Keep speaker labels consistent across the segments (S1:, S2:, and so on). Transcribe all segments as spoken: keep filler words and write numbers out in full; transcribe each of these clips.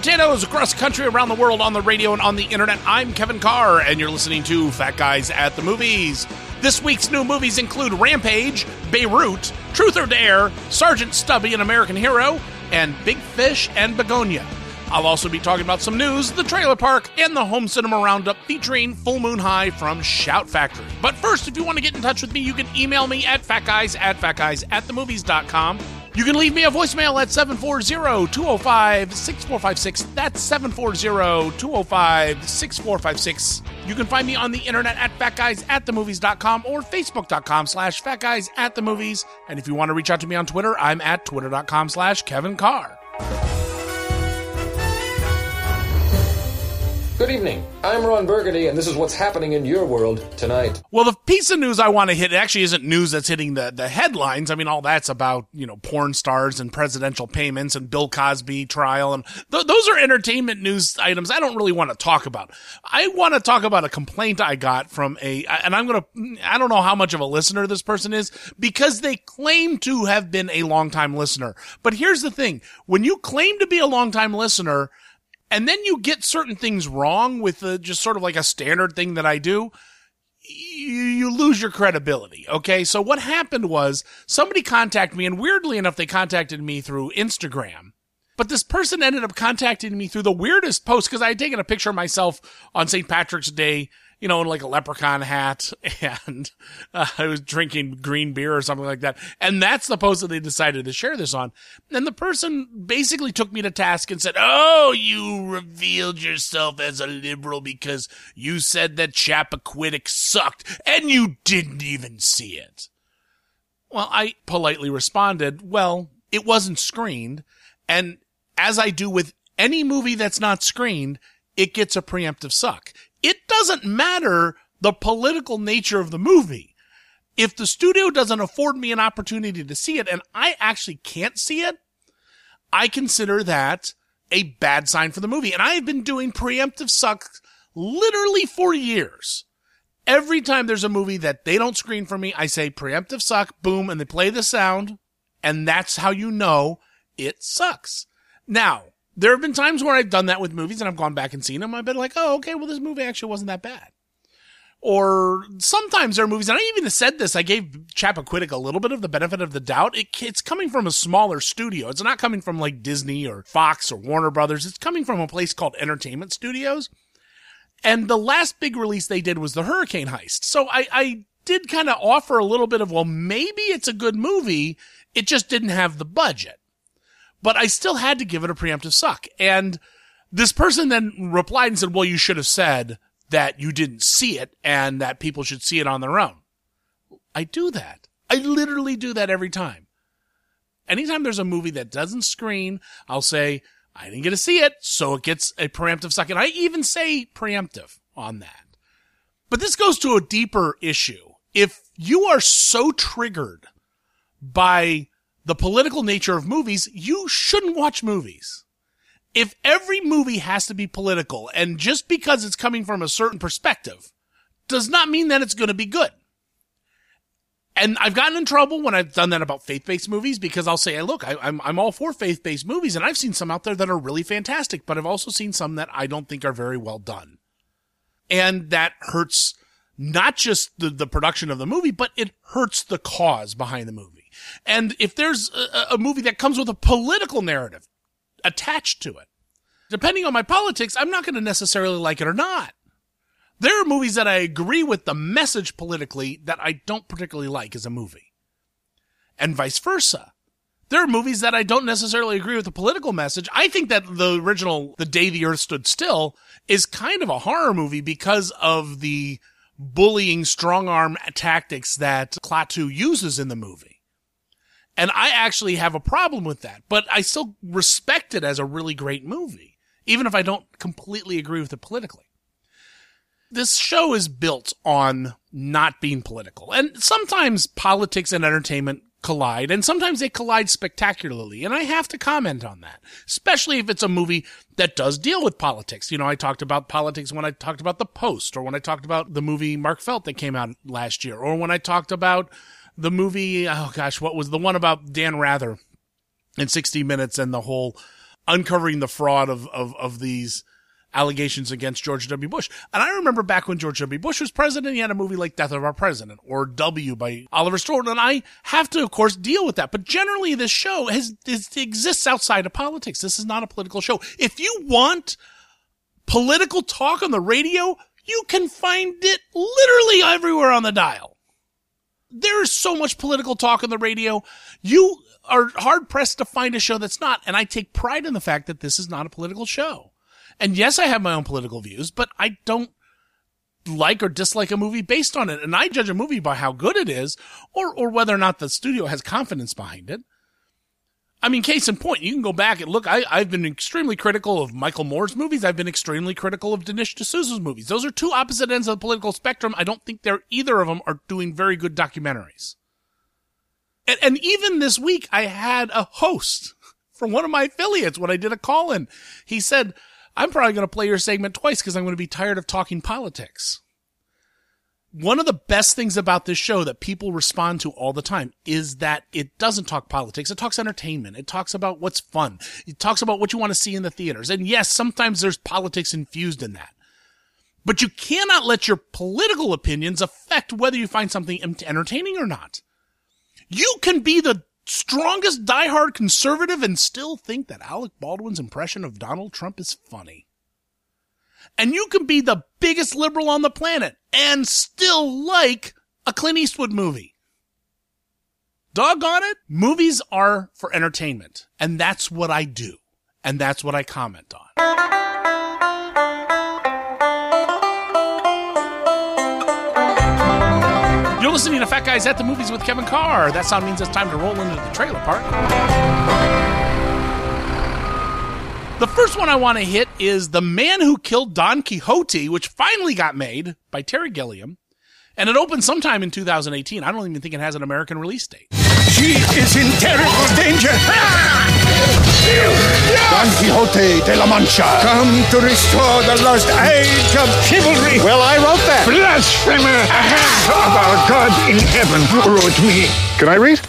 S1: potatoes across the country, around the world, on the radio, and on the internet. I'm Kevin Carr, and you're listening to Fat Guys at the Movies. This week's new movies include Rampage, Beirut, Truth or Dare, Sergeant Stubby, An American Hero, and Big Fish and Begonia. I'll also be talking about some news, the trailer park, and the home cinema roundup featuring Full Moon High from Shout Factory. But first, if you want to get in touch with me, you can email me at fatguys at fatguys at the movies dot com. You can leave me a voicemail at seven four zero, two oh five, six four five six. That's seven four zero, two oh five, six four five six. You can find me on the internet at fatguys at the movies dot com or facebook.com slash fatguys at the movies. And if you want to reach out to me on Twitter, I'm at twitter.com slash Kevin Carr.
S2: Good evening. I'm Ron Burgundy, and this is what's happening in your world tonight.
S1: Well, the piece of news I want to hit actually isn't news that's hitting the, the headlines. I mean, all that's about, you know, porn stars and presidential payments and Bill Cosby trial. And th- those are entertainment news items I don't really want to talk about. I want to talk about a complaint I got from a, and I'm going to, I don't know how much of a listener this person is because they claim to have been a longtime listener. But here's the thing. When you claim to be a longtime listener, and then you get certain things wrong with the, just sort of like a standard thing that I do, you, you lose your credibility, okay? So what happened was somebody contacted me, and weirdly enough, they contacted me through Instagram. But this person ended up contacting me through the weirdest post because I had taken a picture of myself on Saint Patrick's Day, you know, in like a leprechaun hat, and uh, I was drinking green beer or something like that. And that's the post that they decided to share this on. And the person basically took me to task and said, oh, you revealed yourself as a liberal because you said that Chappaquiddick sucked and you didn't even see it. Well, I politely responded, well, it wasn't screened. And as I do with any movie that's not screened, it gets a preemptive suck. It doesn't matter the political nature of the movie. If the studio doesn't afford me an opportunity to see it, and I actually can't see it, I consider that a bad sign for the movie. And I have been doing preemptive suck literally for years. Every time there's a movie that they don't screen for me, I say preemptive suck, boom, and they play the sound, and that's how you know it sucks. Now, there have been times where I've done that with movies and I've gone back and seen them. I've been like, oh, okay, well, this movie actually wasn't that bad. Or sometimes there are movies, and I even said this, I gave Chappaquiddick a little bit of the benefit of the doubt. It, it's coming from a smaller studio. It's not coming from like Disney or Fox or Warner Brothers. It's coming from a place called Entertainment Studios. And the last big release they did was the Hurricane Heist. So I, I did kind of offer a little bit of, well, maybe it's a good movie. It just didn't have the budget. But I still had to give it a preemptive suck. And this person then replied and said, well, you should have said that you didn't see it and that people should see it on their own. I do that. I literally do that every time. Anytime there's a movie that doesn't screen, I'll say, I didn't get to see it, so it gets a preemptive suck. And I even say preemptive on that. But this goes to a deeper issue. If you are so triggered by the political nature of movies, you shouldn't watch movies. If every movie has to be political, and just because it's coming from a certain perspective, does not mean that it's going to be good. And I've gotten in trouble when I've done that about faith-based movies, because I'll say, hey, look, I, I'm, I'm all for faith-based movies, and I've seen some out there that are really fantastic, but I've also seen some that I don't think are very well done. And that hurts not just the, the production of the movie, but it hurts the cause behind the movie. And if there's a, a movie that comes with a political narrative attached to it, depending on my politics, I'm not going to necessarily like it or not. There are movies that I agree with the message politically that I don't particularly like as a movie. And vice versa. There are movies that I don't necessarily agree with the political message. I think that the original The Day the Earth Stood Still is kind of a horror movie because of the bullying strong-arm tactics that Klaatu uses in the movie. And I actually have a problem with that, but I still respect it as a really great movie, even if I don't completely agree with it politically. This show is built on not being political, and sometimes politics and entertainment collide, and sometimes they collide spectacularly, and I have to comment on that, especially if it's a movie that does deal with politics. You know, I talked about politics when I talked about The Post, or when I talked about the movie Mark Felt that came out last year, or when I talked about the movie, oh gosh, what was the one about Dan Rather in sixty minutes and the whole uncovering the fraud of, of, of these allegations against George W. Bush. And I remember back when George W. Bush was president, he had a movie like Death of Our President or W by Oliver Stone. And I have to, of course, deal with that. But generally, this show has, is, exists outside of politics. This is not a political show. If you want political talk on the radio, you can find it literally everywhere on the dial. There is so much political talk on the radio. You are hard pressed to find a show that's not. And I take pride in the fact that this is not a political show. And yes, I have my own political views, but I don't like or dislike a movie based on it. And I judge a movie by how good it is or, or whether or not the studio has confidence behind it. I mean, case in point, you can go back and look. I, I've been extremely critical of Michael Moore's movies. I've been extremely critical of Dinesh D'Souza's movies. Those are two opposite ends of the political spectrum. I don't think they're either of them are doing very good documentaries. And, and even this week, I had a host from one of my affiliates when I did a call-in. He said, I'm probably going to play your segment twice because I'm going to be tired of talking politics. One of the best things about this show that people respond to all the time is that it doesn't talk politics. It talks entertainment. It talks about what's fun. It talks about what you want to see in the theaters. And yes, sometimes there's politics infused in that. But you cannot let your political opinions affect whether you find something entertaining or not. You can be the strongest diehard conservative and still think that Alec Baldwin's impression of Donald Trump is funny. And you can be the biggest liberal on the planet and still like a Clint Eastwood movie. Doggone it, movies are for entertainment. And that's what I do. And that's what I comment on. You're listening to Fat Guys at the Movies with Kevin Carr. That sound means it's time to roll into the trailer park. The first one I want to hit is The Man Who Killed Don Quixote, which finally got made by Terry Gilliam. And it opened sometime in two thousand eighteen. I don't even think it has an American release date.
S3: She is in terrible danger. Don Quixote de la Mancha, come to restore the lost age of chivalry.
S4: Well, I wrote that.
S3: Blasphemer, a hand of our God in heaven wrote me.
S4: Can I read?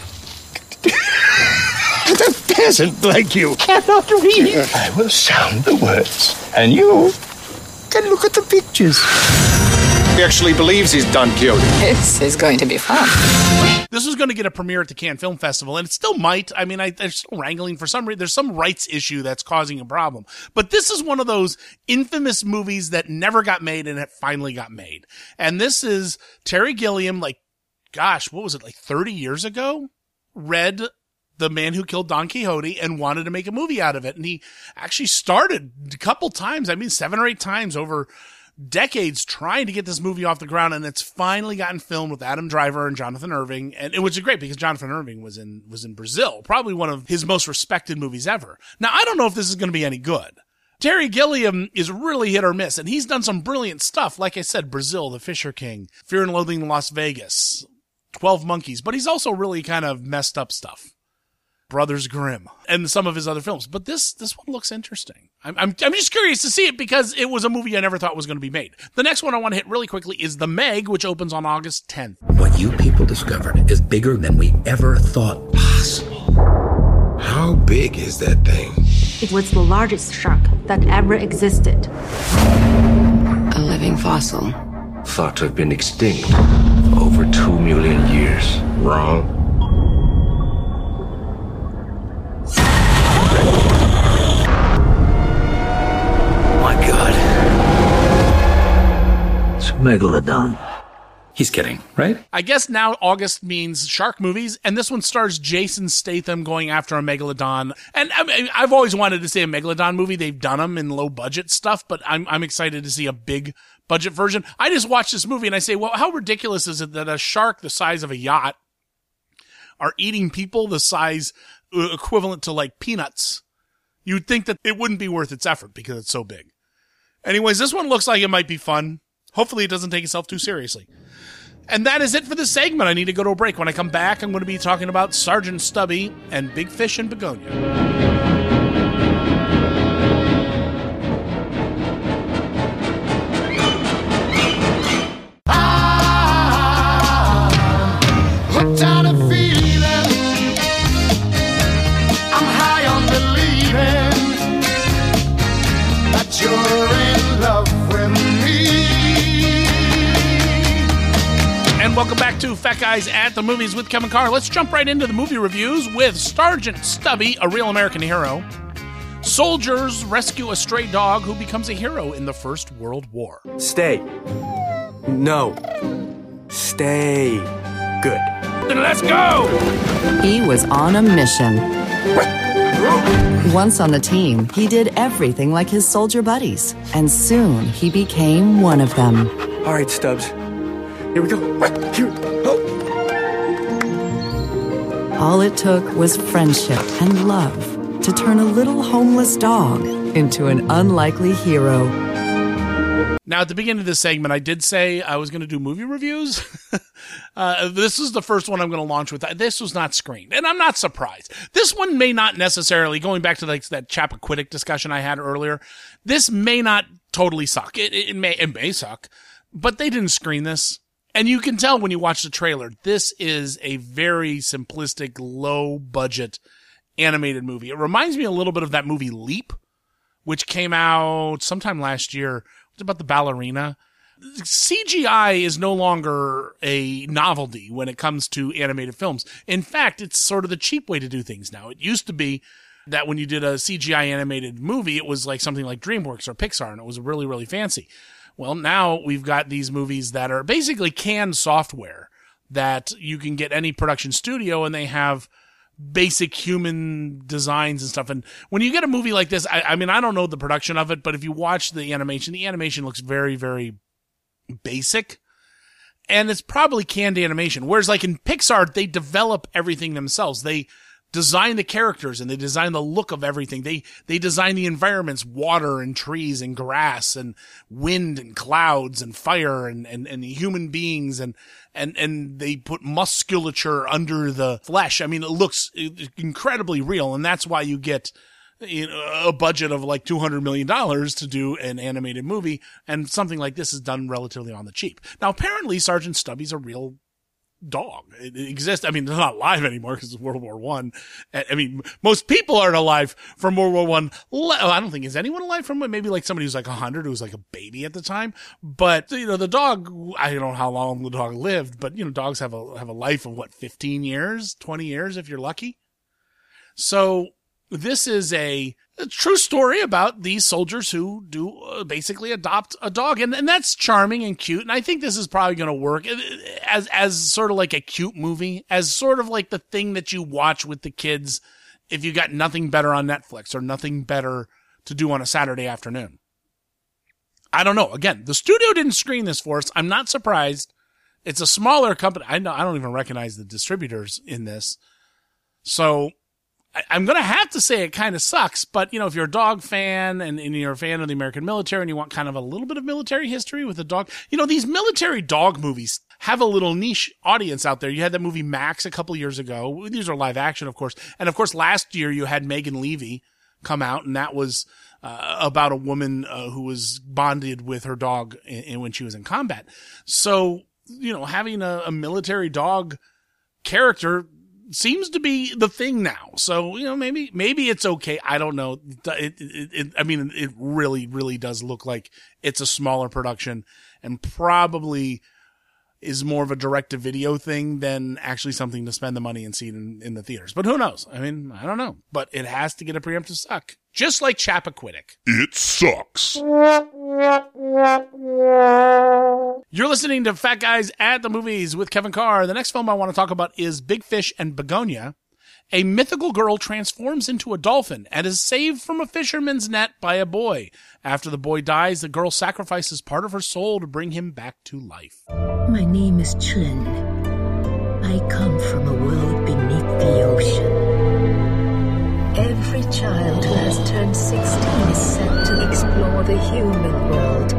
S3: A peasant like you cannot read. I will sound the words, and you can look at the pictures.
S4: He actually believes he's Don Quixote.
S5: This is going to be fun.
S1: This was going to get a premiere at the Cannes Film Festival, and it still might. I mean, I, they're still wrangling for some reason. There's some rights issue that's causing a problem. But this is one of those infamous movies that never got made, and it finally got made. And this is Terry Gilliam, like, gosh, what was it, like thirty years ago? Read The Man Who Killed Don Quixote and wanted to make a movie out of it. And he actually started a couple times, I mean, seven or eight times over decades trying to get this movie off the ground, and it's finally gotten filmed with Adam Driver and Jonathan Irving, and it was great because Jonathan Irving was in was in Brazil, probably one of his most respected movies ever. Now, I don't know if this is going to be any good. Terry Gilliam is really hit or miss, and he's done some brilliant stuff. Like I said, Brazil, The Fisher King, Fear and Loathing in Las Vegas, twelve Monkeys, but he's also really kind of messed up stuff. Brothers Grimm, and some of his other films. But this this one looks interesting. I'm, I'm I'm just curious to see it because it was a movie I never thought was going to be made. The next one I want to hit really quickly is The Meg, which opens on August tenth.
S6: What you people discovered is bigger than we ever thought possible.
S7: How big is that thing?
S8: It was the largest shark that ever existed.
S5: A living fossil.
S7: Thought to have been extinct for over two million years. Wrong.
S6: My God. It's Megalodon. He's kidding, right?
S1: I guess now August means shark movies, and this one stars Jason Statham going after a megalodon. And I mean, I've always wanted to see a megalodon movie. They've done them in low budget stuff, but I'm I'm excited to see a big budget version. I just watched this movie and I say, well, how ridiculous is it that a shark the size of a yacht are eating people the size equivalent to like peanuts? You'd think that it wouldn't be worth its effort because it's so big. Anyways, this one looks like it might be fun. Hopefully it doesn't take itself too seriously. And that is it for this segment. I need to go to a break. When I come back, I'm going to be talking about Sergeant Stubby and Big Fish in Begonia.
S3: Hooked on a feeling, I'm high on believing
S1: welcome back to Fat Guys at the Movies with Kevin Carr. Let's jump right into the movie reviews with Sergeant Stubby, a real American hero. Soldiers rescue a stray dog who becomes a hero in the First World War.
S9: Stay. No. Stay. Good.
S1: Then let's go!
S10: He was on a mission. Once on the team, he did everything like his soldier buddies, and soon he became one of them.
S9: All right, Stubbs. Here we go. Here. Oh.
S10: All it took was friendship and love to turn a little homeless dog into an unlikely hero.
S1: Now, at the beginning of this segment, I did say I was going to do movie reviews. uh, this is the first one I'm going to launch with. This was not screened, and I'm not surprised. This one may not necessarily, going back to like that Chappaquiddick discussion I had earlier, this may not totally suck. It, it, it may it may suck, but they didn't screen this. And you can tell when you watch the trailer, this is a very simplistic, low-budget animated movie. It reminds me a little bit of that movie Leap, which came out sometime last year. It's about the ballerina. C G I is no longer a novelty when it comes to animated films. In fact, it's sort of the cheap way to do things now. It used to be that when you did a C G I animated movie, it was like something like DreamWorks or Pixar, and it was really, really fancy. Well, now we've got these movies that are basically canned software that you can get any production studio, and they have basic human designs and stuff. And when you get a movie like this, I, I mean, I don't know the production of it, but if you watch the animation, the animation looks very, very basic. And it's probably canned animation. Whereas like in Pixar, they develop everything themselves. They design the characters and they design the look of everything. They, they design the environments, water and trees and grass and wind and clouds and fire and, and, and human beings. And, and, and they put musculature under the flesh. I mean, it looks incredibly real. And that's why you get, you know, a budget of like two hundred million dollars to do an animated movie. And something like this is done relatively on the cheap. Now, apparently Sergeant Stubby's a real dog. It exists. I mean, they're not alive anymore because it's World War One. I. I mean, most people aren't alive from World War One. I don't think is anyone alive from it. Maybe like somebody who's like a hundred, who was like a baby at the time. But you know, the dog. I don't know how long the dog lived, but you know, dogs have a have a life of what, fifteen years, twenty years if you're lucky. So this is a, a true story about these soldiers who do uh, basically adopt a dog. And, and that's charming and cute. And I think this is probably going to work as, as sort of like a cute movie, as sort of like the thing that you watch with the kids if you got nothing better on Netflix or nothing better to do on a Saturday afternoon. I don't know. Again, the studio didn't screen this for us. I'm not surprised. It's a smaller company. I know, I don't even recognize the distributors in this. So I'm going to have to say it kind of sucks, but, you know, if you're a dog fan and, and you're a fan of the American military and you want kind of a little bit of military history with a dog, you know, these military dog movies have a little niche audience out there. You had that movie Max a couple years ago. These are live action, of course. And, of course, last year you had Megan Levy come out, and that was uh, about a woman uh, who was bonded with her dog in, in when she was in combat. So, you know, having a, a military dog character seems to be the thing now. So, you know, maybe, maybe it's okay. I don't know. It, it, it, I mean, it really, really does look like it's a smaller production and probably is more of a direct-to-video thing than actually something to spend the money and see it in, in the theaters. But who knows? I mean, I don't know. But it has to get a preemptive suck. Just like Chappaquiddick.
S11: It sucks.
S1: You're listening to Fat Guys at the Movies with Kevin Carr. The next film I want to talk about is Big Fish and Begonia. A mythical girl transforms into a dolphin and is saved from a fisherman's net by a boy. After the boy dies, the girl sacrifices part of her soul to bring him back to life.
S12: My name is Chun. I come from a world beneath the ocean. Every child who has turned sixteen is sent to explore the human world.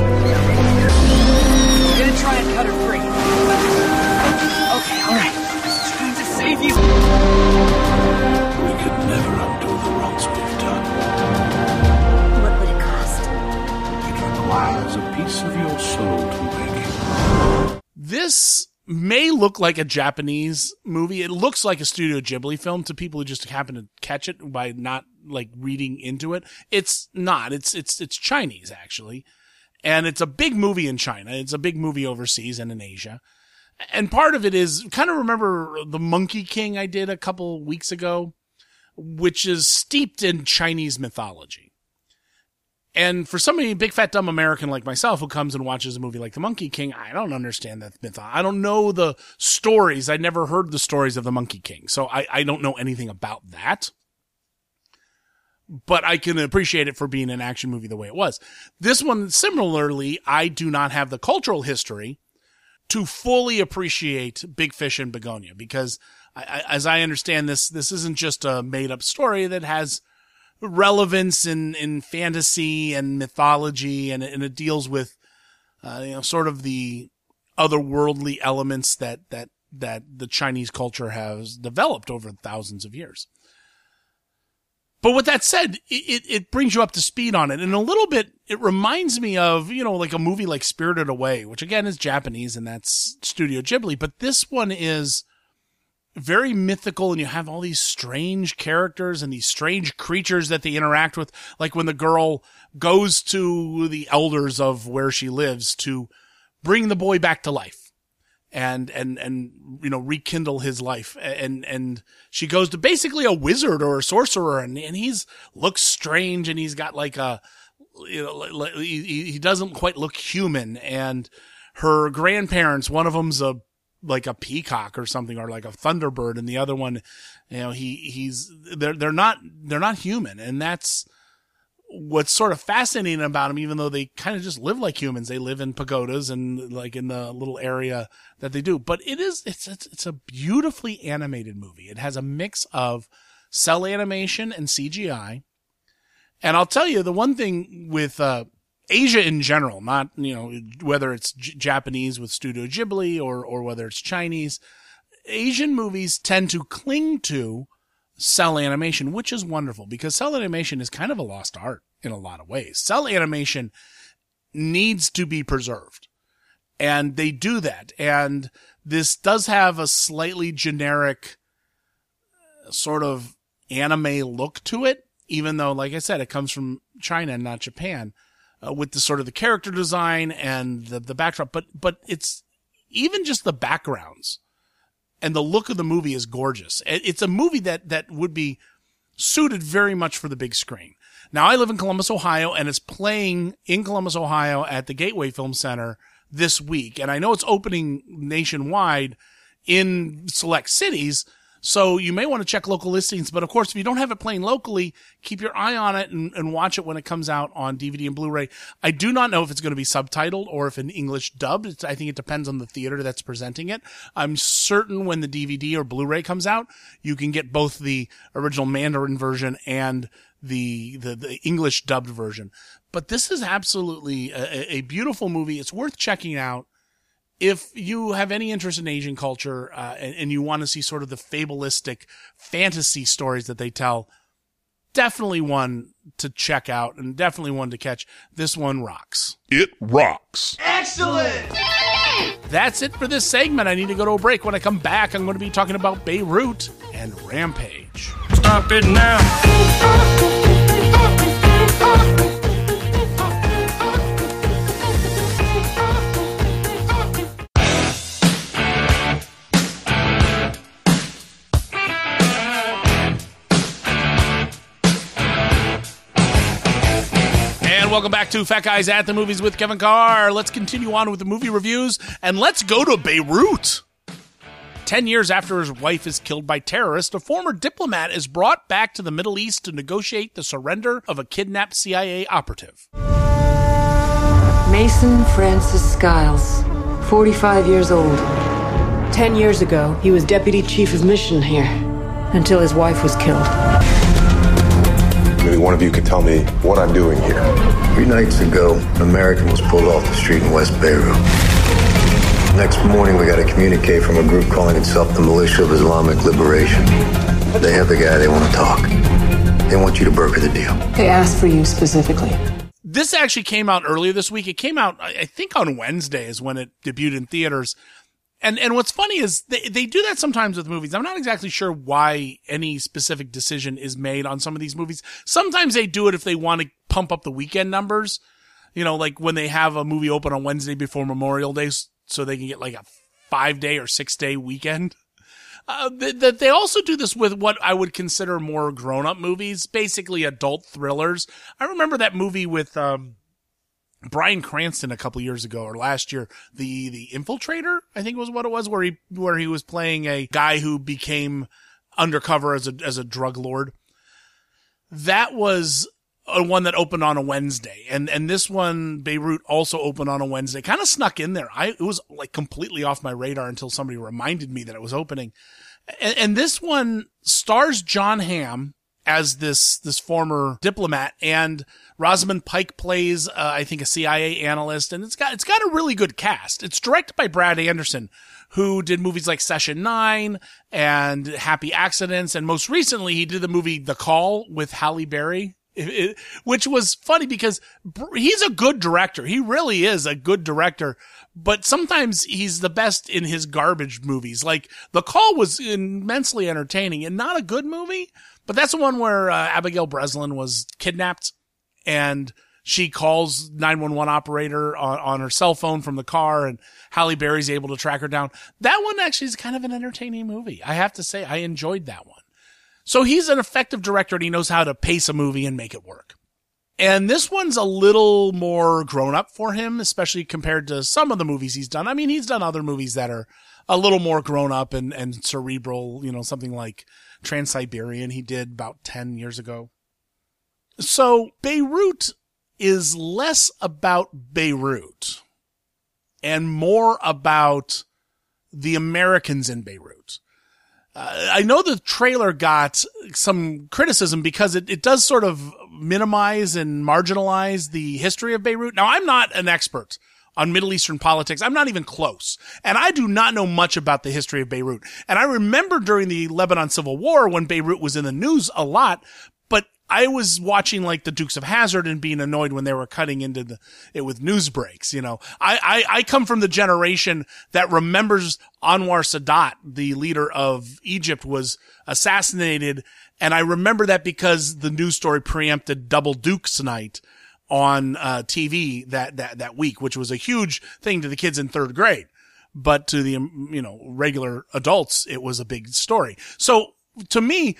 S13: I'm gonna try and cut her free. Okay, alright. Just trying to save you.
S6: We could never undo the wrongs we've done.
S12: What would it cost?
S6: It requires a piece of your soul to wake you.
S1: This may look like a Japanese movie. It looks like a Studio Ghibli film to people who just happen to catch it by not like reading into it. It's not. It's it's it's Chinese actually. And it's a big movie in China. It's a big movie overseas and in Asia. And part of it is kind of remember the Monkey King I did a couple weeks ago, which is steeped in Chinese mythology. And for somebody, big fat dumb American like myself, who comes and watches a movie like The Monkey King, I don't understand that mythology. I don't know the stories. I never heard the stories of The Monkey King. So I, I don't know anything about that. But I can appreciate it for being an action movie the way it was. This one, similarly, I do not have the cultural history to fully appreciate Big Fish and Begonia, because I, I, as I understand this, this isn't just a made up story that has relevance in, in fantasy and mythology, and, and it deals with, uh, you know, sort of the otherworldly elements that, that, that the Chinese culture has developed over thousands of years. But with that said, it, it brings you up to speed on it. And a little bit, it reminds me of, you know, like a movie like Spirited Away, which again is Japanese and that's Studio Ghibli. But this one is very mythical, and you have all these strange characters and these strange creatures that they interact with. Like when the girl goes to the elders of where she lives to bring the boy back to life and, and, and, you know, rekindle his life. And, and she goes to basically a wizard or a sorcerer, and, and he's looks strange, and he's got like a, you know, he, he doesn't quite look human. And her grandparents, one of them's a, like a peacock or something, or like a thunderbird, and the other one, you know, he, he's, they're, they're not, they're not human. And that's what's sort of fascinating about them, even though they kind of just live like humans. They live in pagodas and like in the little area that they do. But it is, it's, it's, it's a beautifully animated movie. It has a mix of cell animation and C G I. And I'll tell you, the one thing with, uh, Asia in general, not, you know, whether it's J- Japanese with Studio Ghibli or, or whether it's Chinese, Asian movies tend to cling to cell animation, which is wonderful because cell animation is kind of a lost art in a lot of ways. Cell animation needs to be preserved, and they do that. And this does have a slightly generic sort of anime look to it, even though, like I said, it comes from China and not Japan. Uh, with the sort of the character design and the, the backdrop, but, but it's even just the backgrounds and the look of the movie is gorgeous. It's a movie that, that would be suited very much for the big screen. Now, I live in Columbus, Ohio, and it's playing in Columbus, Ohio at the Gateway Film Center this week. And I know it's opening nationwide in select cities, so you may want to check local listings. But of course, if you don't have it playing locally, keep your eye on it and, and watch it when it comes out on D V D and Blu-ray. I do not know if it's going to be subtitled or if in English dubbed. It's, I think it depends on the theater that's presenting it. I'm certain when the D V D or Blu-ray comes out, you can get both the original Mandarin version and the, the, the English dubbed version. But this is absolutely a, a beautiful movie. It's worth checking out. If you have any interest in Asian culture, uh, and, and you want to see sort of the fabulistic fantasy stories that they tell, definitely one to check out and definitely one to catch. This one rocks.
S11: It rocks.
S13: Excellent!
S1: That's it for this segment. I need to go to a break. When I come back, I'm going to be talking about Beirut and Rampage.
S14: Stop it now.
S1: Welcome back to Fat Guys at the Movies with Kevin Carr. Let's continue on with the movie reviews, and let's go to Beirut. Ten years after his wife is killed by terrorists, a former diplomat is brought back to the Middle East to negotiate the surrender of a kidnapped C I A operative.
S15: Mason Francis Skiles, forty-five years old. Ten years ago, he was deputy chief of mission here, until his wife was killed.
S4: Maybe one of you could tell me what I'm doing here.
S16: Three nights ago, an American was pulled off the street in West Beirut. Next morning, we got a communique from a group calling itself the Militia of Islamic Liberation. They have the guy, they want to talk. They want you to broker the deal.
S15: They asked for you specifically.
S1: This actually came out earlier this week. It came out, I think, on Wednesday is when it debuted in theaters. And and what's funny is they, they do that sometimes with movies. I'm not exactly sure why any specific decision is made on some of these movies. Sometimes they do it if they want to pump up the weekend numbers. You know, like when they have a movie open on Wednesday before Memorial Day so they can get like a five day or six day weekend. Uh, that th- they also do this with what I would consider more grown up movies, basically adult thrillers. I remember that movie with, um, Bryan Cranston a couple years ago or last year, the, the Infiltrator, I think was what it was, where he, where he was playing a guy who became undercover as a, as a drug lord. That was a one that opened on a Wednesday. And, and this one, Beirut, also opened on a Wednesday. Kind of snuck in there. I, it was like completely off my radar until somebody reminded me that it was opening. And, and this one stars Jon Hamm as this, this former diplomat, and Rosamund Pike plays, uh, I think a C I A analyst, and it's got, it's got a really good cast. It's directed by Brad Anderson, who did movies like Session Nine and Happy Accidents. And most recently he did the movie The Call with Halle Berry. It, it, which was funny because he's a good director. He really is a good director, but sometimes he's the best in his garbage movies. Like The Call was immensely entertaining and not a good movie, but that's the one where uh, Abigail Breslin was kidnapped and she calls nine one one operator on, on her cell phone from the car, and Halle Berry's able to track her down. That one actually is kind of an entertaining movie. I have to say, I enjoyed that one. So he's an effective director and he knows how to pace a movie and make it work. And this one's a little more grown up for him, especially compared to some of the movies he's done. I mean, he's done other movies that are a little more grown up and, and cerebral, you know, something like Trans-Siberian he did about ten years ago. So Beirut is less about Beirut and more about the Americans in Beirut. Uh, I know the trailer got some criticism because it, it does sort of minimize and marginalize the history of Beirut. Now, I'm not an expert on Middle Eastern politics. I'm not even close. And I do not know much about the history of Beirut. And I remember during the Lebanon Civil War when Beirut was in the news a lot, but I was watching like the Dukes of Hazzard and being annoyed when they were cutting into the, it with news breaks. You know, I, I, I come from the generation that remembers Anwar Sadat, the leader of Egypt, was assassinated. And I remember that because the news story preempted Double Dukes Night on, uh, T V that, that, that week, which was a huge thing to the kids in third grade. But to the, you know, regular adults, it was a big story. So to me,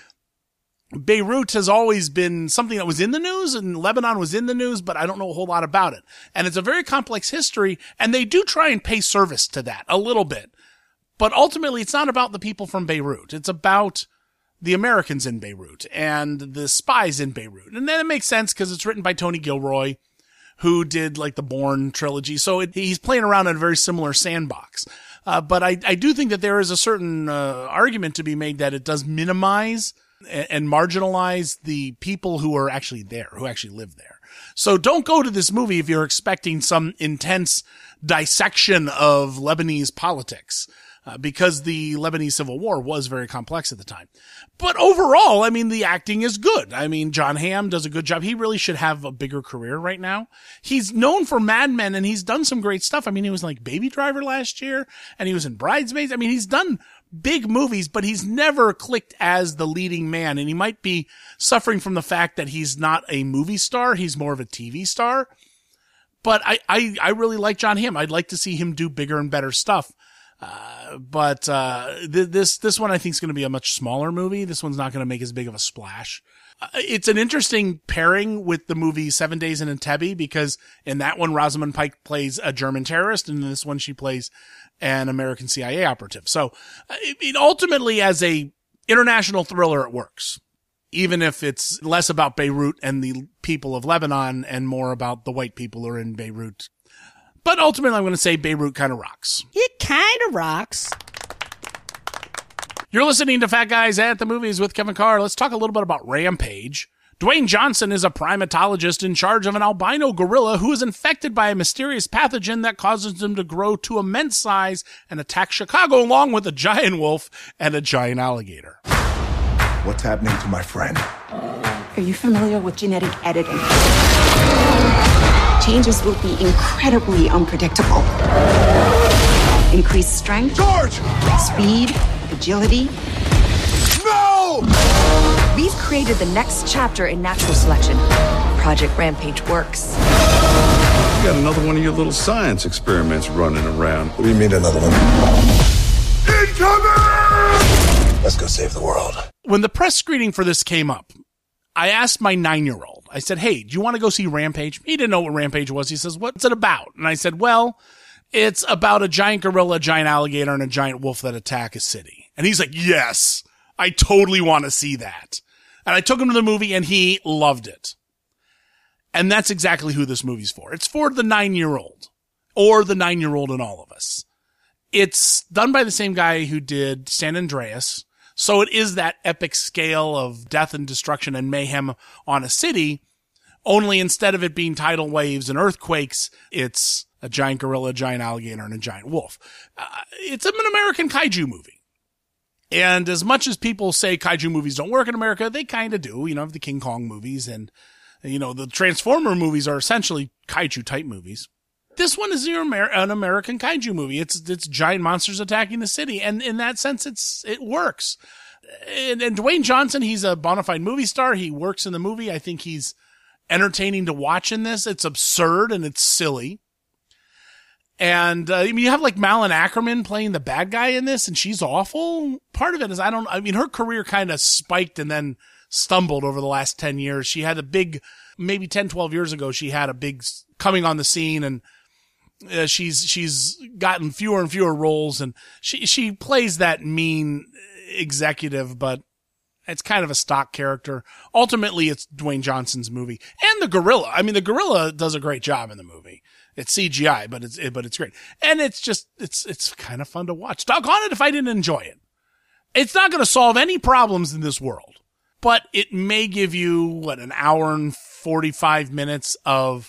S1: Beirut has always been something that was in the news, and Lebanon was in the news, but I don't know a whole lot about it. And it's a very complex history, and they do try and pay service to that a little bit. But ultimately, it's not about the people from Beirut. It's about the Americans in Beirut and the spies in Beirut. And then it makes sense because it's written by Tony Gilroy, who did like the Bourne trilogy. So it, he's playing around in a very similar sandbox. Uh, but I, I do think that there is a certain uh, argument to be made that it does minimize and marginalize the people who are actually there, who actually live there. So don't go to this movie if you're expecting some intense dissection of Lebanese politics, uh, because the Lebanese Civil War was very complex at the time. But overall, I mean, the acting is good. I mean, Jon Hamm does a good job. He really should have a bigger career right now. He's known for Mad Men, and he's done some great stuff. I mean, he was like Baby Driver last year, and he was in Bridesmaids. I mean, he's done big movies, but he's never clicked as the leading man. And he might be suffering from the fact that he's not a movie star. He's more of a T V star. But I, I, I really like Jon Hamm. I'd like to see him do bigger and better stuff. Uh, but, uh, th- this, this one I think is going to be a much smaller movie. This one's not going to make as big of a splash. Uh, it's an interesting pairing with the movie Seven Days in Entebbe, because in that one, Rosamund Pike plays a German terrorist, and in this one, she plays an American C I A operative. So it, it ultimately, as a international thriller, it works, even if it's less about Beirut and the people of Lebanon and more about the white people who are in Beirut. But ultimately, I'm going to say Beirut kind of rocks.
S11: It kind of rocks.
S1: You're listening to Fat Guys at the Movies with Kevin Carr. Let's talk a little bit about Rampage. Dwayne Johnson is a primatologist in charge of an albino gorilla who is infected by a mysterious pathogen that causes him to grow to immense size and attack Chicago along with a giant wolf and a giant alligator.
S17: What's happening to my friend?
S18: Are you familiar with genetic editing? Changes will be incredibly unpredictable. Increased strength,
S17: George!
S18: Speed, agility.
S17: No!
S19: We've created the next chapter in natural selection. Project Rampage works. got another one of your little science experiments running around.
S4: What do you mean another one? Incoming! Let's go save the world.
S1: When the press screening for this came up, I asked my nine-year-old, I said, hey, do you want to go see Rampage? He didn't know what Rampage was. He says, what's it about? And I said, well, it's about a giant gorilla, a giant alligator, and a giant wolf that attack a city. And he's like, yes, I totally want to see that. And I took him to the movie, and he loved it. And that's exactly who this movie's for. It's for the nine-year-old, or the nine-year-old in all of us. It's done by the same guy who did San Andreas. So it is that epic scale of death and destruction and mayhem on a city, only instead of it being tidal waves and earthquakes, it's a giant gorilla, a giant alligator, and a giant wolf. Uh, it's an American kaiju movie. And as much as people say kaiju movies don't work in America, they kind of do. You know, the King Kong movies and, you know, the Transformer movies are essentially kaiju-type movies. This one is an American kaiju movie. It's it's giant monsters attacking the city, and in that sense, it's it works. And, and Dwayne Johnson, he's a bona fide movie star. He works in the movie. I think he's entertaining to watch in this. It's absurd and it's silly. And uh, I mean, you have like Malin Ackerman playing the bad guy in this, and she's awful. Part of it is I don't. I mean, her career kind of spiked and then stumbled over the last ten years. She had a big, maybe ten, twelve years ago, she had a big coming on the scene, and Uh, she's she's gotten fewer and fewer roles, and she she plays that mean executive, but it's kind of a stock character. Ultimately, it's Dwayne Johnson's movie, and the gorilla. I mean, the gorilla does a great job in the movie. It's C G I, but it's but it's great, and it's just it's it's kind of fun to watch. Doggone it if I didn't enjoy it. It's not going to solve any problems in this world, but it may give you what an hour and forty-five minutes of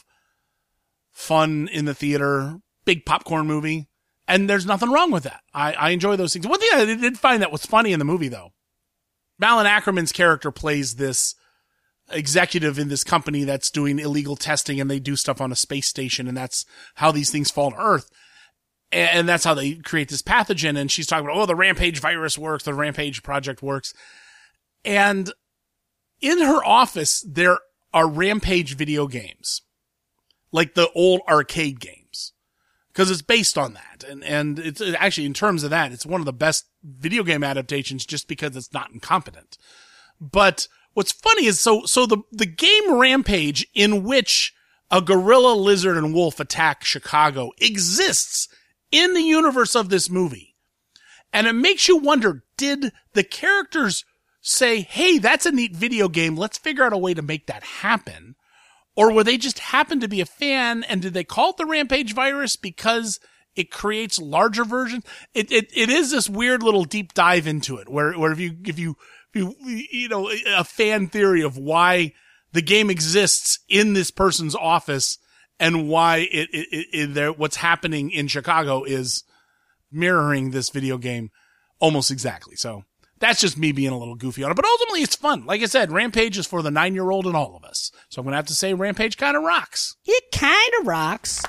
S1: fun in the theater, big popcorn movie, and there's nothing wrong with that. I, I enjoy those things. One thing I did find that was funny in the movie, though, Malin Ackerman's character plays this executive in this company that's doing illegal testing, and they do stuff on a space station, and that's how these things fall to Earth. And that's how they create this pathogen, and she's talking about, oh, the Rampage virus works, the Rampage project works. And in her office, there are Rampage video games. Like the old arcade games, because it's based on that. And, and it's actually, in terms of that, it's one of the best video game adaptations just because it's not incompetent. But what's funny is, so, so the, the game Rampage, in which a gorilla, lizard, and wolf attack Chicago, exists in the universe of this movie. And it makes you wonder, did the characters say, hey, that's a neat video game, let's figure out a way to make that happen? Or were they just happen to be a fan, and did they call it the Rampage virus because it creates larger versions? It, it, it is this weird little deep dive into it, where, where if you, if you, if you, you know, a fan theory of why the game exists in this person's office and why it, it, it, it there, what's happening in Chicago is mirroring this video game almost exactly. So that's just me being a little goofy on it, but ultimately it's fun. Like I said, Rampage is for the nine-year-old in all of us. So I'm going to have to say Rampage kind of rocks.
S11: It kind of rocks.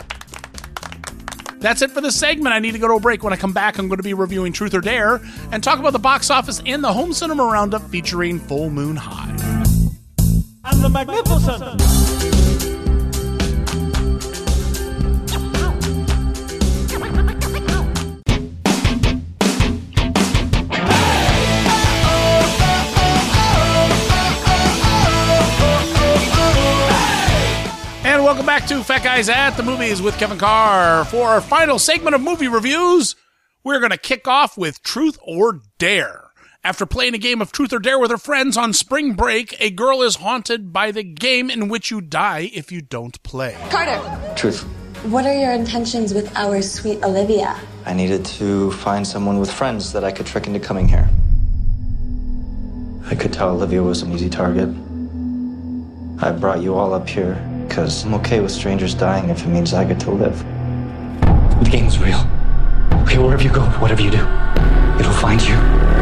S1: That's it for this segment. I need to go to a break. When I come back, I'm going to be reviewing Truth or Dare and talk about the box office and the home cinema roundup featuring Full Moon High.
S20: And the Magnificent.
S1: Welcome back to Fat Guys at the Movies with Kevin Carr. For our final segment of movie reviews, we're going to kick off with Truth or Dare. After playing a game of Truth or Dare with her friends on spring break, a girl is haunted by the game in which you die if you don't play.
S21: Carter!
S7: Truth.
S21: What are your intentions with our sweet Olivia?
S22: I needed to find someone with friends that I could trick into coming here. I could tell Olivia was an easy target. I brought you all up here because I'm okay with strangers dying if it means I get to live.
S7: The game's real. Okay, wherever you go, whatever you do, it'll find you.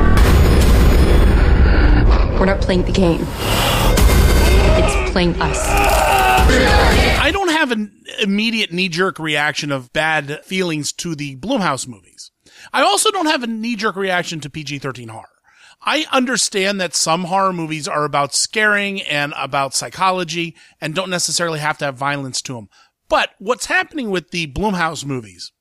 S5: We're not playing the game. It's playing us.
S1: I don't have an immediate knee-jerk reaction of bad feelings to the Blumhouse movies. I also don't have a knee-jerk reaction to P G thirteen horror. I understand that some horror movies are about scaring and about psychology and don't necessarily have to have violence to them. But what's happening with the Blumhouse movies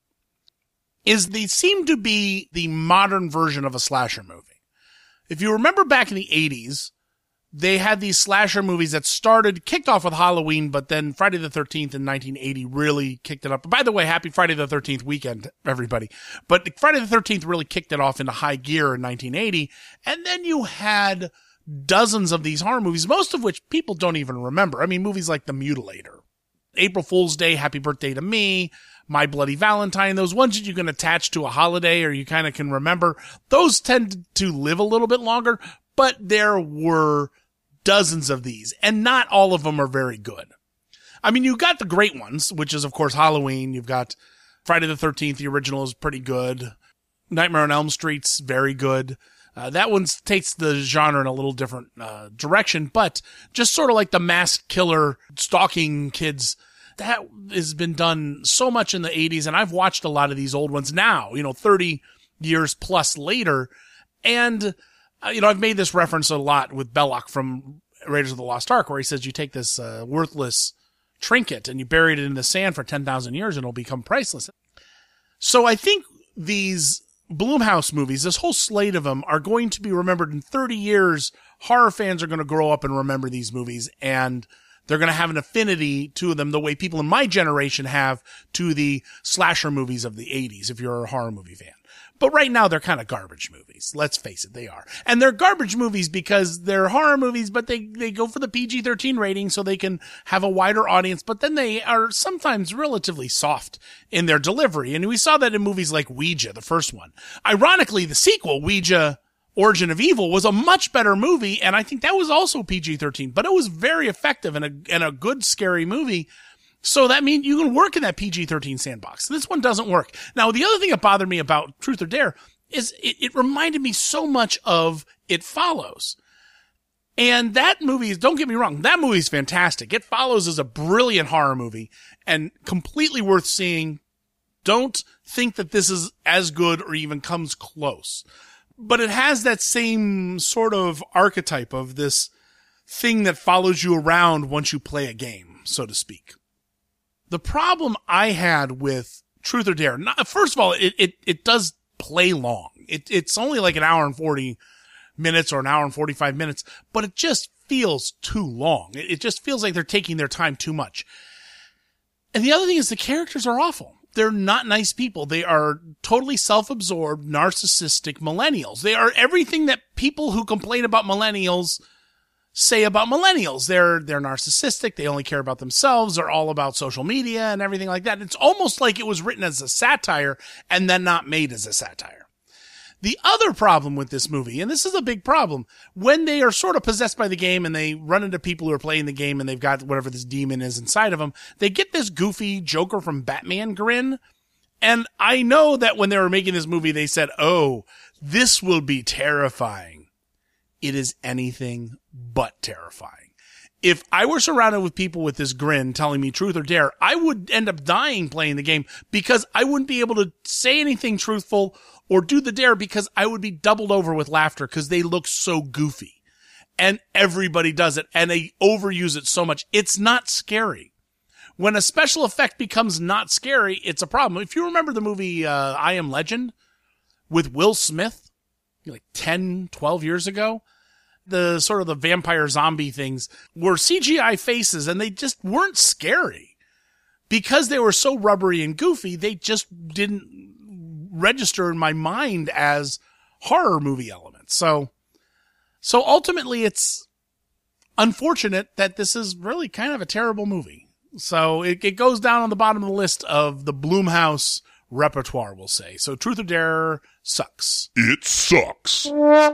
S1: is they seem to be the modern version of a slasher movie. If you remember back in the eighties, they had these slasher movies that started, kicked off with Halloween, but then Friday the thirteenth in nineteen eighty really kicked it up. By the way, happy Friday the thirteenth weekend, everybody. But Friday the thirteenth really kicked it off into high gear in nineteen eighty. And then you had dozens of these horror movies, most of which people don't even remember. I mean, movies like The Mutilator, April Fool's Day, Happy Birthday to Me, My Bloody Valentine, those ones that you can attach to a holiday or you kind of can remember, those tend to live a little bit longer, but there were dozens of these, and not all of them are very good. I mean, you got the great ones, which is, of course, Halloween. You've got Friday the thirteenth, the original is pretty good. Nightmare on Elm Street's very good. Uh, that one takes the genre in a little different uh, direction, but just sort of like the masked killer stalking kids, that has been done so much in the eighties, and I've watched a lot of these old ones now, you know, thirty years plus later, and, uh, you know, I've made this reference a lot with Belloc from Raiders of the Lost Ark, where he says you take this uh, worthless trinket and you bury it in the sand for ten thousand years and it'll become priceless. So I think these Blumhouse movies, this whole slate of them, are going to be remembered in thirty years. Horror fans are going to grow up and remember these movies, and they're going to have an affinity to them the way people in my generation have to the slasher movies of the eighties, if you're a horror movie fan. But right now, they're kind of garbage movies. Let's face it, they are. And they're garbage movies because they're horror movies, but they, they go for the P G thirteen rating so they can have a wider audience, but then they are sometimes relatively soft in their delivery. And we saw that in movies like Ouija, the first one. Ironically, the sequel, Ouija Origin of Evil, was a much better movie, and I think that was also P G thirteen, but it was very effective and a, and a good scary movie. So that means you can work in that P G thirteen sandbox. This one doesn't work. Now, the other thing that bothered me about Truth or Dare is it, it reminded me so much of It Follows. And that movie is, don't get me wrong, that movie is fantastic. It Follows is a brilliant horror movie and completely worth seeing. Don't think that this is as good or even comes close. But it has that same sort of archetype of this thing that follows you around once you play a game, so to speak. The problem I had with Truth or Dare, not, first of all, it, it, it does play long. It, it's only like an hour and forty minutes or an hour and forty-five minutes, but it just feels too long. It, it just feels like they're taking their time too much. And the other thing is the characters are awful. They're not nice people. They are totally self-absorbed, narcissistic millennials. They are everything that people who complain about millennials say about millennials. They're, they're narcissistic. They only care about themselves. They're all about social media and everything like that. It's almost like it was written as a satire and then not made as a satire. The other problem with this movie, and this is a big problem, when they are sort of possessed by the game and they run into people who are playing the game and they've got whatever this demon is inside of them, they get this goofy Joker from Batman grin. And I know that when they were making this movie, they said, oh, this will be terrifying. It is anything but terrifying. If I were surrounded with people with this grin telling me Truth or Dare, I would end up dying playing the game because I wouldn't be able to say anything truthful or do the dare because I would be doubled over with laughter because they look so goofy. And everybody does it and they overuse it so much. It's not scary. When a special effect becomes not scary, it's a problem. If you remember the movie uh, I Am Legend with Will Smith, like ten, twelve years ago, the sort of the vampire zombie things were C G I faces and they just weren't scary. Because they were so rubbery and goofy, they just didn't register in my mind as horror movie elements. So, so ultimately it's unfortunate that this is really kind of a terrible movie. So it, it goes down on the bottom of the list of the Blumhouse repertoire, we'll say. So Truth or Dare sucks.
S2: It sucks.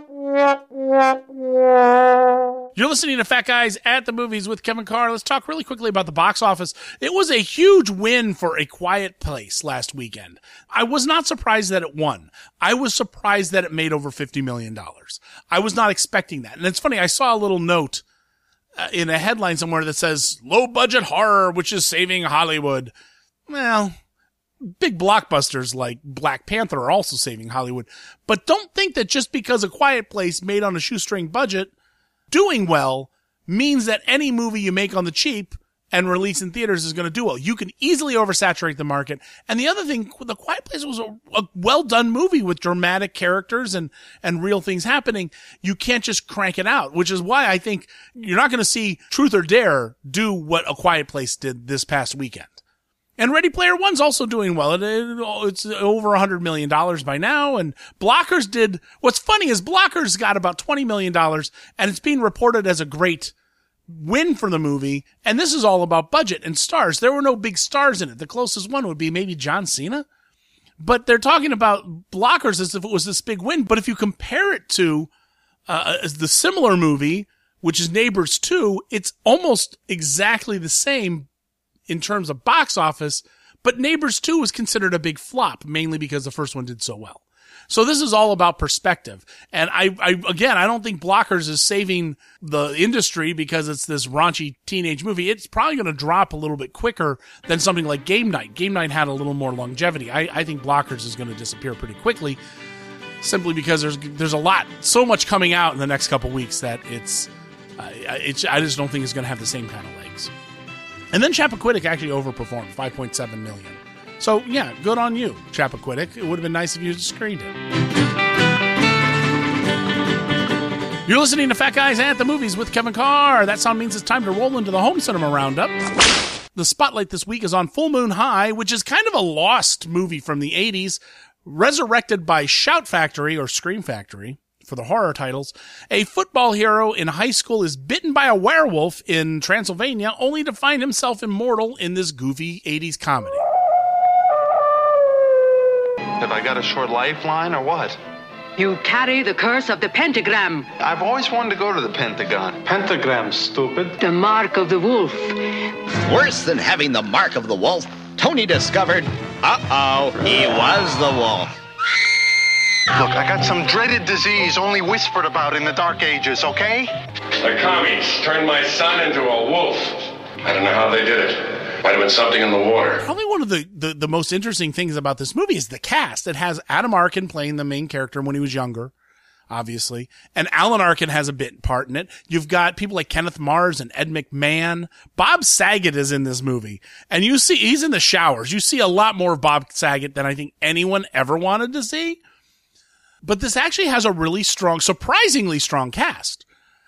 S1: You're listening to Fat Guys at the Movies with Kevin Carr. Let's talk really quickly about the box office. It was a huge win for A Quiet Place last weekend. I was not surprised that it won. I was surprised that it made over fifty million dollars. I was not expecting that. And it's funny, I saw a little note uh, in a headline somewhere that says, low budget horror, which is saving Hollywood. Well, big blockbusters like Black Panther are also saving Hollywood. But don't think that just because A Quiet Place made on a shoestring budget doing well means that any movie you make on the cheap and release in theaters is going to do well. You can easily oversaturate the market. And the other thing, The Quiet Place was a, a well-done movie with dramatic characters and, and real things happening. You can't just crank it out, which is why I think you're not going to see Truth or Dare do what A Quiet Place did this past weekend. And Ready Player One's also doing well. It, it, it's over one hundred million dollars by now. And Blockers did, what's funny is Blockers got about twenty million dollars, and it's being reported as a great win for the movie. And this is all about budget and stars. There were no big stars in it. The closest one would be maybe John Cena. But they're talking about Blockers as if it was this big win. But if you compare it to uh, the similar movie, which is Neighbors two, it's almost exactly the same in terms of box office, but Neighbors two was considered a big flop, mainly because the first one did so well. So this is all about perspective. And I, I, again, I don't think Blockers is saving the industry because it's this raunchy teenage movie. It's probably going to drop a little bit quicker than something like Game Night. Game Night had a little more longevity. I, I think Blockers is going to disappear pretty quickly, simply because there's, there's a lot, so much coming out in the next couple weeks that it's, uh, it's, I just don't think it's going to have the same kind of legs. And then Chappaquiddick actually overperformed, five point seven million dollars. So, yeah, good on you, Chappaquiddick. It would have been nice if you screened it. You're listening to Fat Guys at the Movies with Kevin Carr. That sound means it's time to roll into the Home Cinema Roundup. The spotlight this week is on Full Moon High, which is kind of a lost movie from the eighties, resurrected by Shout Factory or Scream Factory for the horror titles. A football hero in high school is bitten by a werewolf in Transylvania, only to find himself immortal in this goofy eighties comedy.
S2: Have I got a short lifeline or what?
S8: You carry the curse of the pentagram.
S2: I've always wanted to go to the Pentagon.
S7: Pentagram, stupid.
S8: The mark of the wolf.
S23: Worse than having the mark of the wolf, Tony discovered, uh-oh, he was the wolf.
S24: Look, I got some dreaded disease only whispered about in the Dark Ages, okay?
S14: The commies turned my son into a wolf. I don't know how they did it. Might have been something in the water.
S1: Probably one of the, the, the most interesting things about this movie is the cast. It has Adam Arkin playing the main character when he was younger, obviously. And Alan Arkin has a bit part in it. You've got people like Kenneth Mars and Ed McMahon. Bob Saget is in this movie. And you see, he's in the showers. You see a lot more of Bob Saget than I think anyone ever wanted to see. But this actually has a really strong, surprisingly strong cast.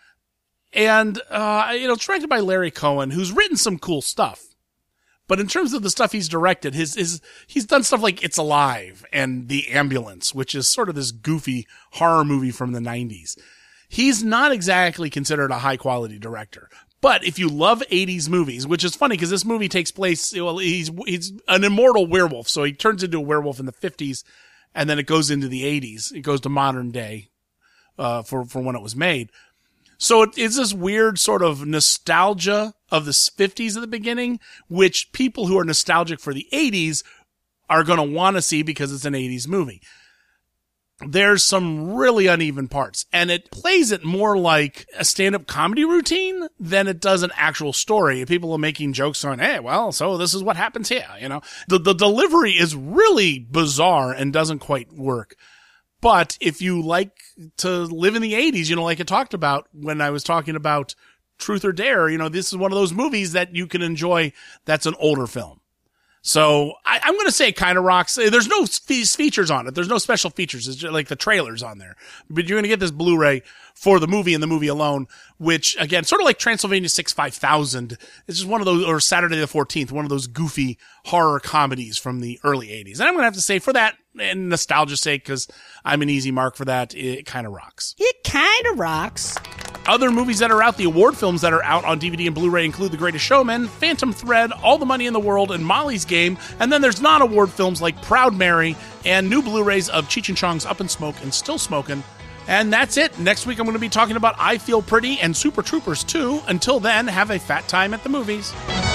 S1: And, uh, you know, it's directed by Larry Cohen, who's written some cool stuff. But in terms of the stuff he's directed, his, his, he's done stuff like It's Alive and The Ambulance, which is sort of this goofy horror movie from the nineties. He's not exactly considered a high quality director. But if you love eighties movies, which is funny because this movie takes place, well, he's, he's an immortal werewolf. So he turns into a werewolf in the fifties. And then it goes into the eighties. It goes to modern day, uh, for, for when it was made. So it is this weird sort of nostalgia of the fifties at the beginning, which people who are nostalgic for the eighties are going to want to see because it's an eighties movie. There's some really uneven parts, and it plays it more like a stand-up comedy routine than it does an actual story. People are making jokes on, hey, well, so this is what happens here, you know. The, the delivery is really bizarre and doesn't quite work. But if you like to live in the eighties, you know, like I talked about when I was talking about Truth or Dare, you know, this is one of those movies that you can enjoy that's an older film. So I, I'm going to say it kind of rocks. There's no features on it. There's no special features. It's just like the trailers on there. But you're going to get this Blu-ray for the movie and the movie alone, which, again, sort of like Transylvania six five thousand. It's just one of those, or Saturday the fourteenth, one of those goofy horror comedies from the early eighties. And I'm going to have to say, for that, and nostalgia's sake, because I'm an easy mark for that, it kind of rocks.
S11: It kind of rocks.
S1: Other movies that are out, the award films that are out on D V D and Blu-ray include The Greatest Showman, Phantom Thread, All the Money in the World, and Molly's Game. And then there's non-award films like Proud Mary and new Blu-rays of Cheech and Chong's Up in Smoke and Still Smokin'. And that's it. Next week I'm going to be talking about I Feel Pretty and Super Troopers two. Until then, have a fat time at the movies.